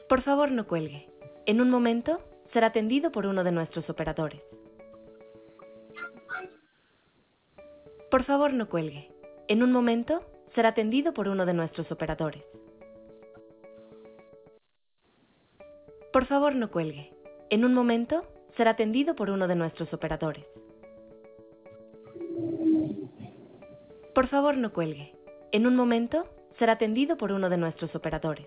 Por favor, no cuelgue. En un momento será atendido por uno de nuestros operadores. Por favor, no cuelgue. En un momento será atendido por uno de nuestros operadores. Por favor, no cuelgue. En un momento será atendido por uno de nuestros operadores. Por favor, no cuelgue. En un momento será atendido por uno de nuestros operadores.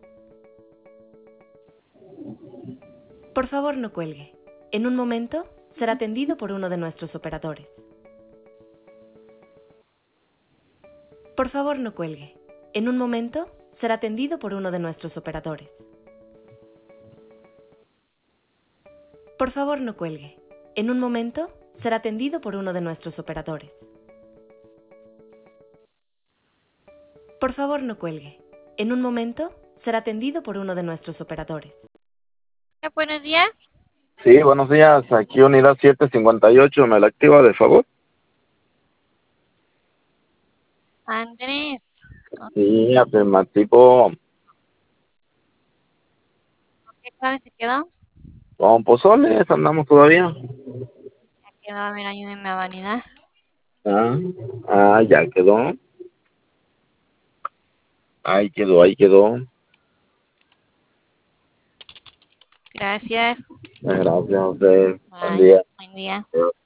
Por favor, no cuelgue. En un momento será atendido por uno de nuestros operadores. Por favor, no cuelgue. En un momento será atendido por uno de nuestros operadores. Por favor, no cuelgue. En un momento será atendido por uno de nuestros operadores. Por favor, no cuelgue. En un momento será atendido por uno de nuestros operadores. Buenos días. Sí, buenos días. Aquí unidad 758. ¿Me la activa, de favor? Andrés. Sí, afirmativo. ¿Qué clave se quedó? Con pozoles andamos todavía. Ya quedó, a ver, ayúdenme a validar. Ya quedó. Ahí quedó, ahí quedó. Gracias. Gracias a usted. Buen Bye. día. Buen día.